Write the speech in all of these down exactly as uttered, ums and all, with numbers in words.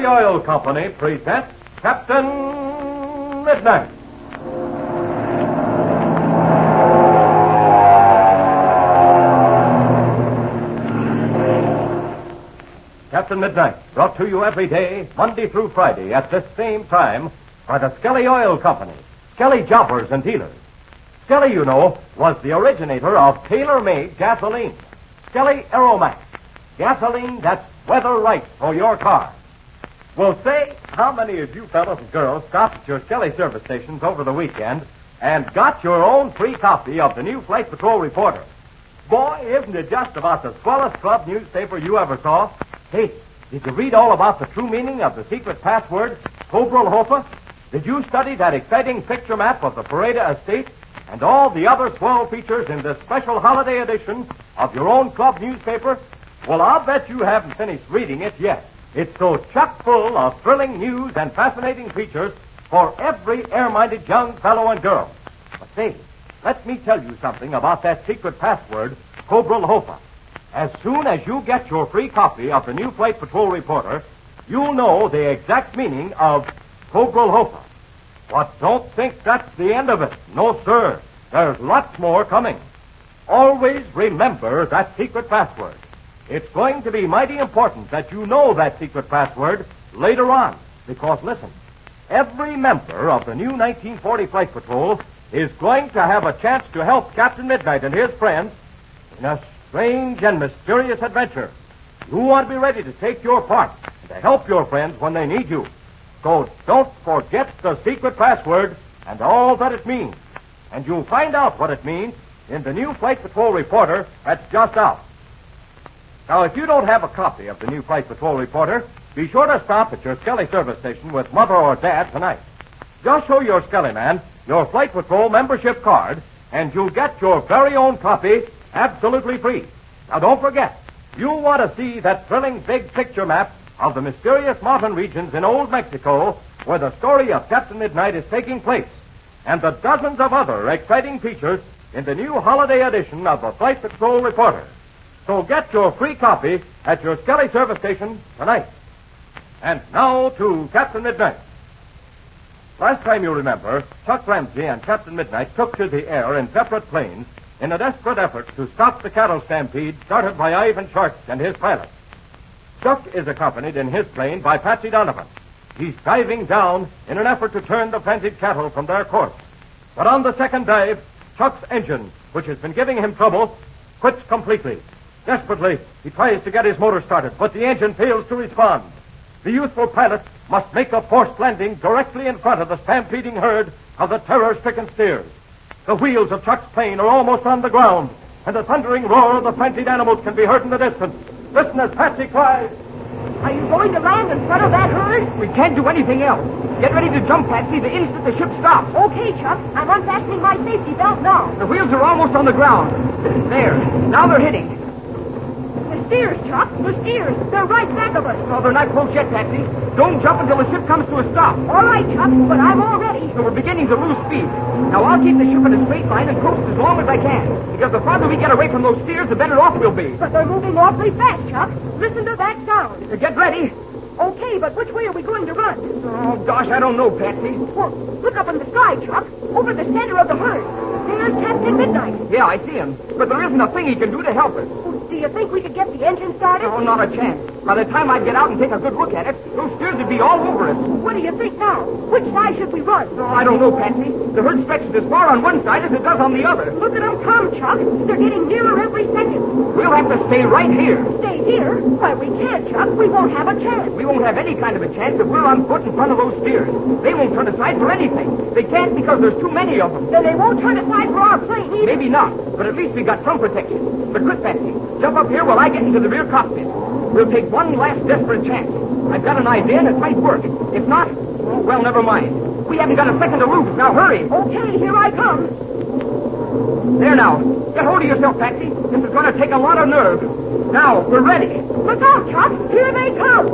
Skelly Oil Company presents Captain Midnight. Captain Midnight, brought to you every day, Monday through Friday, at this same time, by the Skelly Oil Company, Skelly Jobbers and Dealers. Skelly, you know, was the originator of tailor-made gasoline. Skelly Aeromax, gasoline that's weather right for your car. Well, say, how many of you fellows and girls stopped at your Skelly service stations over the weekend and got your own free copy of the new Flight Patrol Reporter? Boy, isn't it just about the swellest club newspaper you ever saw? Hey, did you read all about the true meaning of the secret password, Cobra Hofa? Did you study that exciting picture map of the Pareda Estate and all the other swell features in this special holiday edition of your own club newspaper? Well, I'll bet you haven't finished reading it yet. It's so chock full of thrilling news and fascinating features for every air-minded young fellow and girl. But say, let me tell you something about that secret password, Cobra Hofa. As soon as you get your free copy of the new Flight Patrol Reporter, you'll know the exact meaning of Cobra Hofa. But don't think that's the end of it. No, sir. There's lots more coming. Always remember that secret password. It's going to be mighty important that you know that secret password later on. Because, listen, every member of the new nineteen forty Flight Patrol is going to have a chance to help Captain Midnight and his friends in a strange and mysterious adventure. You want to be ready to take your part and to help your friends when they need you. So don't forget the secret password and all that it means. And you'll find out what it means in the new Flight Patrol Reporter that's just out. Now, if you don't have a copy of the new Flight Patrol Reporter, be sure to stop at your Skelly service station with Mother or Dad tonight. Just show your Skelly man your Flight Patrol membership card, and you'll get your very own copy absolutely free. Now, don't forget, you want to see that thrilling big picture map of the mysterious mountain regions in Old Mexico where the story of Captain Midnight is taking place, and the dozens of other exciting features in the new holiday edition of the Flight Patrol Reporter. So get your free copy at your Skelly service station tonight. And now to Captain Midnight. Last time you remember, Chuck Ramsey and Captain Midnight took to the air in separate planes in a desperate effort to stop the cattle stampede started by Ivan Shark and his pilot. Chuck is accompanied in his plane by Patsy Donovan. He's diving down in an effort to turn the frenzied cattle from their course. But on the second dive, Chuck's engine, which has been giving him trouble, quits completely. Desperately, he tries to get his motor started, but the engine fails to respond. The youthful pilot must make a forced landing directly in front of the stampeding herd of the terror-stricken steers. The wheels of Chuck's plane are almost on the ground, and the thundering roar of the frenzied animals can be heard in the distance. Listen as Patsy cries, "Are you going to land in front of that herd?" We can't do anything else. Get ready to jump, Patsy, the instant the ship stops. Okay, Chuck. I'm unfastening my safety belt now. The wheels are almost on the ground. There. Now they're hitting. The steers, Chuck. The steers. They're right back of us. No, they're not close yet, Patsy. Don't jump until the ship comes to a stop. All right, Chuck, but I'm all ready. So we're beginning to lose speed. Now I'll keep the ship in a straight line and coast as long as I can. Because the farther we get away from those steers, the better off we'll be. But they're moving awfully fast, Chuck. Listen to that sound. So get ready. Okay, but which way are we going to run? Oh, gosh, I don't know, Patsy. Well, look up in the sky, Chuck. Over the center of the herd. There's Captain Midnight. Yeah, I see him. But there isn't a thing he can do to help us. Do you think we could get the engine started? Oh, not a chance. By the time I get out and take a good look at it, those steers would be all over us. What do you think now? Which side should we run? Oh, I don't know, Patsy. The herd stretches as far on one side as it does on the other. Look at them come, Chuck. They're getting nearer every second. We'll have to stay right here. Stay here? Why, we can't, Chuck. We won't have a chance. We won't have any kind of a chance if we're on foot in front of those steers. They won't turn aside for anything. They can't because there's too many of them. Then they won't turn aside for our plane either. Maybe not, but at least we got some protection. But quick, Patsy, jump up here while I get into the rear cockpit. We'll take one last desperate chance. I've got an idea and it might work. If not, oh, well, never mind. We haven't got a second to lose. Now hurry. Okay, here I come. There now. Get hold of yourself, Patsy. This is going to take a lot of nerve. Now, we're ready. Look out, Chuck. Here they come.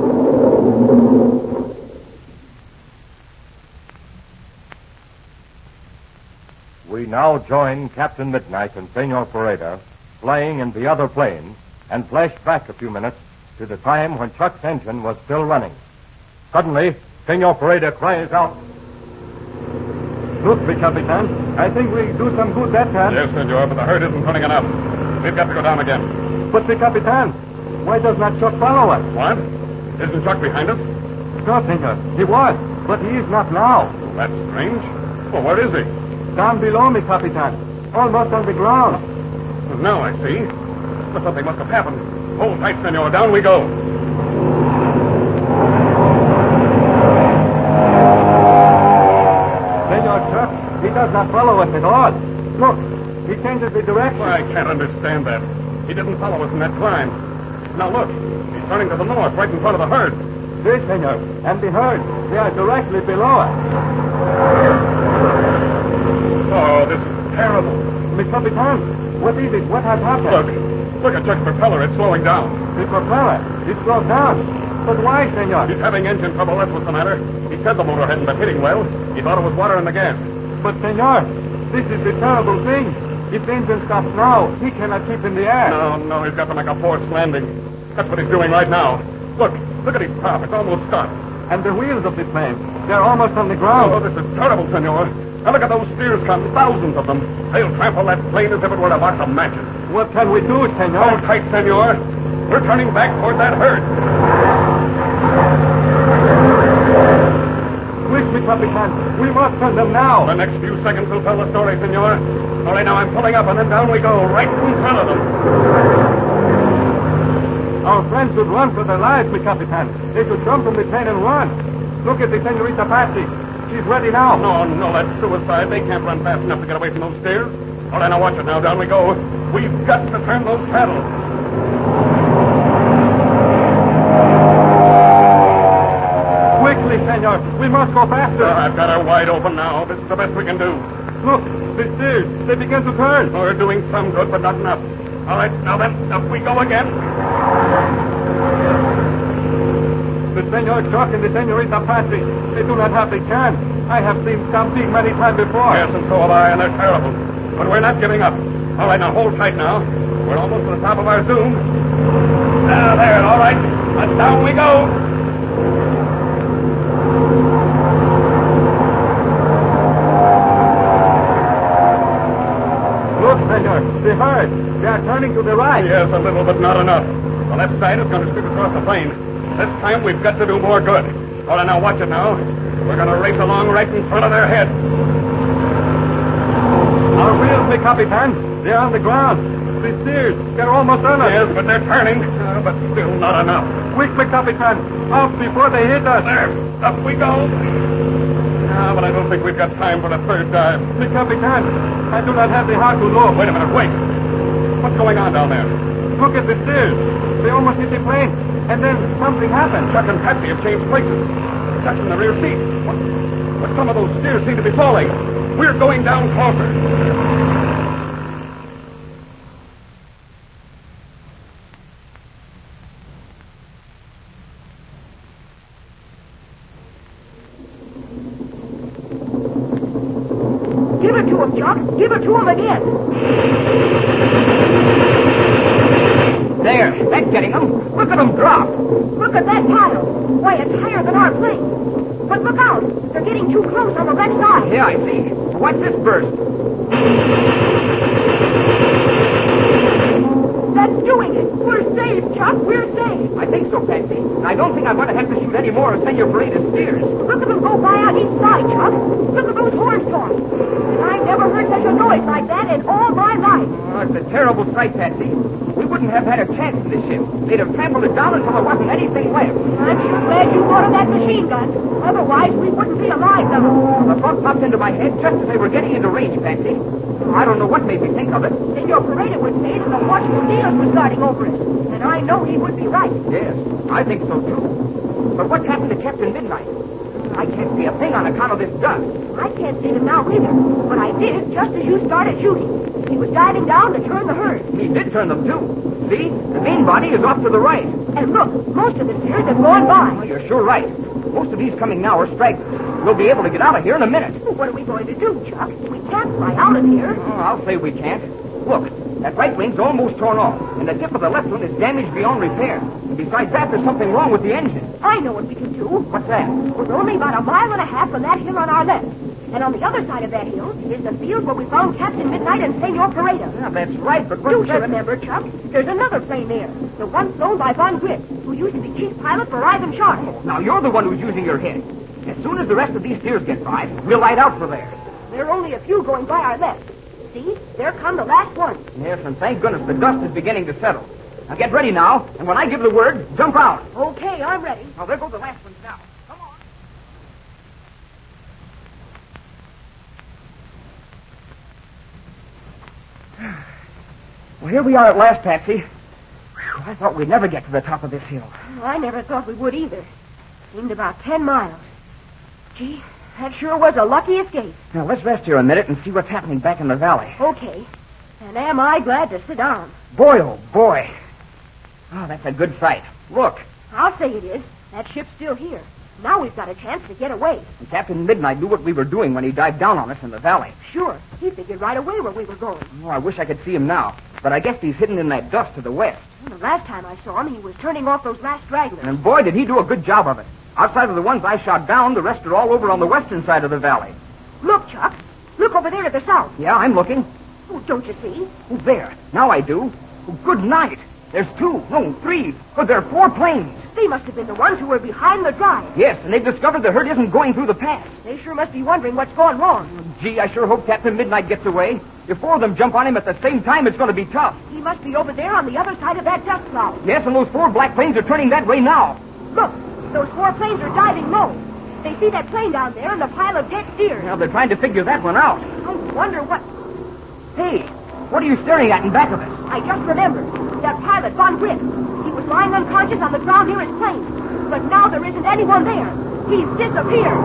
We now join Captain Midnight and Senor Pareda flying in the other plane and flash back a few minutes to the time when Chuck's engine was still running. Suddenly, Senor Pareda cries out. Look, mi Capitan. I think we'll do some good that time. Yes, senor, but the herd isn't running enough. We've got to go down again. But, mi Capitan, why does not Chuck follow us? What? Isn't Chuck behind us? No, senor. He was, but he is not now. That's strange. Well, where is he? Down below, mi Capitan. Almost on the ground. Well, now I see. But something must have happened. Hold tight, senor. Down we go. Senor Chuck, he does not follow us at all. Look, he changes the direction. Well, I can't understand that. He didn't follow us in that climb. Now look, he's turning to the north, right in front of the herd. Yes, senor. And the herd, they are directly below us. Oh, this is terrible. Mi Capitan, what is it? What has happened? Look, look at Chuck's propeller. It's slowing down. The propeller. It slowed down. But why, senor? He's having engine trouble. That's what's the matter. He said the motor hadn't been hitting well. He thought it was water in the gas. But, senor, this is the terrible thing. If the engine stops now, he cannot keep in the air. No, no, he's got to make a forced landing. That's what he's doing right now. Look, look at his prop. It's almost stopped. And the wheels of the plane, they're almost on the ground. Oh, this is terrible, senor. Now look at those steers come, thousands of them. They'll trample that plane as if it were a box of matches. What can we do, senor? Hold tight, senor. We're turning back toward that herd. Quick, mi Capitan. We must send them now. The next few seconds will tell the story, senor. All right, now I'm pulling up, and then down we go, right in front of them. Our friends should run for their lives, mi Capitan. They should jump from the plane and run. Look at the Senorita Patsy. She's ready now. No, no, that's suicide. They can't run fast enough to get away from those stairs. All right, now watch it now. Down we go. We've got to turn those paddles. Quickly, senor. We must go faster. Uh, I've got her wide open now. This is the best we can do. Look, the stairs. They begin to turn. We're doing some good, but not enough. All right, now then, up we go again. The Senor Chuck and the Senorita Patsy, they do not have the chance. I have seen Stampede many times before. Yes, and so have I, and they're terrible. But we're not giving up. All right, now hold tight now. We're almost to the top of our zoom. Ah, there, all right. And down we go. Look, senor, the herd. They are turning to the right. Yes, a little, but not enough. The left side is going to sweep across the plain. This time we've got to do more good. All right, now watch it now. We're going to race along right in front of their head. Our wheels, mi Capitan. They're on the ground. The steers, they're almost on us. Yes, but they're turning. Uh, but still not enough. Quick, mi Capitan. Up before they hit us. There. Up we go. Ah, but I don't think we've got time for the third dive. Mi Capitan, I do not have the heart to look. Wait a minute, wait. What's going on down there? Look at the steers. They almost hit the plane. And then something happened. Chuck and Patsy have changed places. Chuck's in the rear seat. What? But some of those steers seem to be falling. We're going down closer. Give it to him, Chuck. Give it to him again. There, that's getting them. Look at them drop. Look at that paddle. Why, it's higher than our plane. But look out. They're getting too close on the left side. Yeah, I see. Watch this burst. That's doing it. We're safe, Chuck. We're safe. I think so, Patsy. And I don't think I'm going to have to shoot any more of Senor Pareda's steers. Look at them go by on each side, Chuck. Look at those horn storms. I never heard such a noise like that in all my life. Oh, it's a terrible sight, Patsy. We wouldn't have had a chance in this ship. They'd have trampled it down until there wasn't anything left. I'm sure glad you ordered that machine gun. Otherwise, we wouldn't be alive now. The thought popped into my head just as they were getting into range, Patsy. I don't know what made me think of it. Senor Pareda would say that the Washington dealers was guarding over us. And I know he would be right. Yes, I think so, too. But what's happened to Captain Midnight? I can't see a thing on account of this dust. I can't see him now either. But I did just as you started shooting. He was diving down to turn the herd. He did turn them, too. See? The main body is off to the right. And look, most of the steers have gone by. Oh, you're sure right. Most of these coming now are stragglers. We'll be able to get out of here in a minute. What are we going to do, Chuck? We can't fly out of here. Oh, I'll say we can't. Look, that right wing's almost torn off, and the tip of the left one is damaged beyond repair. And besides that, there's something wrong with the engine. I know what we can do. What's that? We're only about a mile and a half from that hill on our left. And on the other side of that hill is the field where we found Captain Midnight and Senor Pareda. Yeah, that's right, but Do what's you that? remember, Chuck? There's another plane there. The one flown by Von Griff, who used to be chief pilot for Ivan Sharp. Now, you're the one who's using your head. As soon as the rest of these steers get by, we'll light out for there. There are only a few going by our left. See? There come the last one. Yes, and thank goodness the dust is beginning to settle. Now, get ready now, and when I give the word, jump out. Okay, I'm ready. Now, there go the last ones now. Come on. Well, here we are at last, Patsy. Whew, I thought we'd never get to the top of this hill. Oh, I never thought we would either. Seemed about ten miles. Gee, that sure was a lucky escape. Now, let's rest here a minute and see what's happening back in the valley. Okay. And am I glad to sit down. Boy, oh, boy. Oh, that's a good sight. Look. I'll say it is. That ship's still here. Now we've got a chance to get away. And Captain Midnight knew what we were doing when he dived down on us in the valley. Sure. He figured right away where we were going. Oh, I wish I could see him now. But I guess he's hidden in that dust to the west. Well, the last time I saw him, he was turning off those last stragglers. And boy, did he do a good job of it. Outside of the ones I shot down, the rest are all over on the western side of the valley. Look, Chuck. Look over there to the south. Yeah, I'm looking. Oh, don't you see? Oh, there. Now I do. Oh, good night. There's two. No, three. But there are four planes. They must have been the ones who were behind the drive. Yes, and they've discovered the herd isn't going through the pass. They sure must be wondering what's gone wrong. Gee, I sure hope Captain Midnight gets away. If four of them jump on him at the same time, it's going to be tough. He must be over there on the other side of that dust cloud. Yes, and those four black planes are turning that way now. Look, those four planes are diving low. They see that plane down there and the pile of dead steers. Now, they're trying to figure that one out. I wonder what... Hey, what are you staring at in back of us? I just remembered. That pilot, Von Griff. He was lying unconscious on the ground near his plane. But now there isn't anyone there. He's disappeared.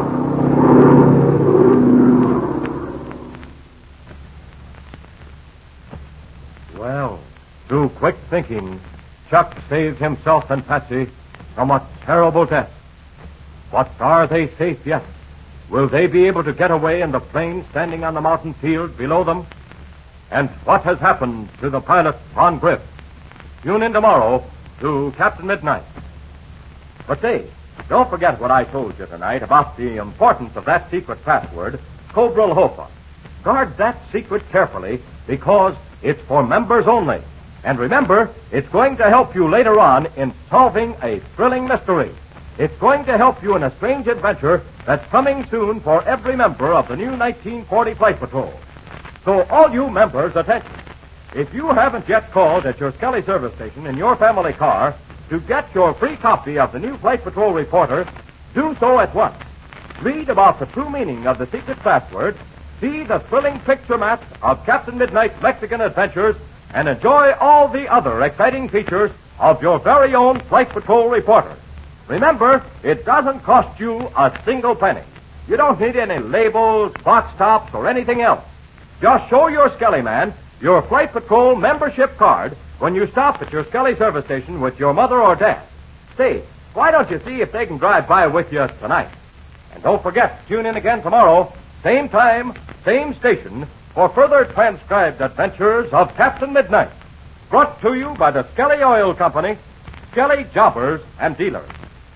Well, through quick thinking, Chuck saved himself and Patsy from a terrible death. But are they safe yet? Will they be able to get away in the plane standing on the mountain field below them? And what has happened to the pilot, Von Griff? Tune in tomorrow to Captain Midnight. But say, don't forget what I told you tonight about the importance of that secret password, Cobra Hofa. Guard that secret carefully because it's for members only. And remember, it's going to help you later on in solving a thrilling mystery. It's going to help you in a strange adventure that's coming soon for every member of the new nineteen forty Flight Patrol. So all you members, attention. If you haven't yet called at your Skelly service station in your family car to get your free copy of the new Flight Patrol Reporter, do so at once. Read about the true meaning of the secret password, see the thrilling picture maps of Captain Midnight's Mexican adventures, and enjoy all the other exciting features of your very own Flight Patrol Reporter. Remember, it doesn't cost you a single penny. You don't need any labels, box tops, or anything else. Just show your Skelly man your Flight Patrol membership card when you stop at your Skelly service station with your mother or dad. Say, why don't you see if they can drive by with you tonight? And don't forget to tune in again tomorrow, same time, same station, for further transcribed adventures of Captain Midnight. Brought to you by the Skelly Oil Company, Skelly Jobbers and Dealers.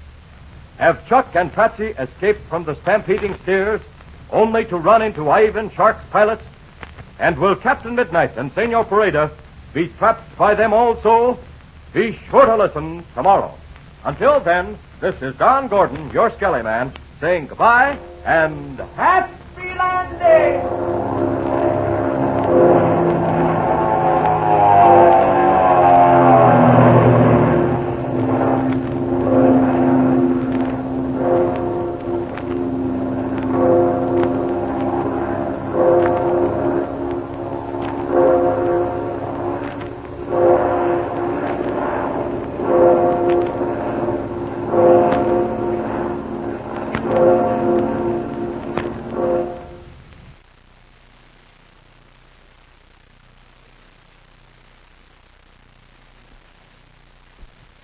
Have Chuck and Patsy escaped from the stampeding steers only to run into Ivan Shark's pilots? And will Captain Midnight and Senor Pareda be trapped by them also? Be sure to listen tomorrow. Until then, this is Don Gordon, your Skelly man, saying goodbye and happy landing!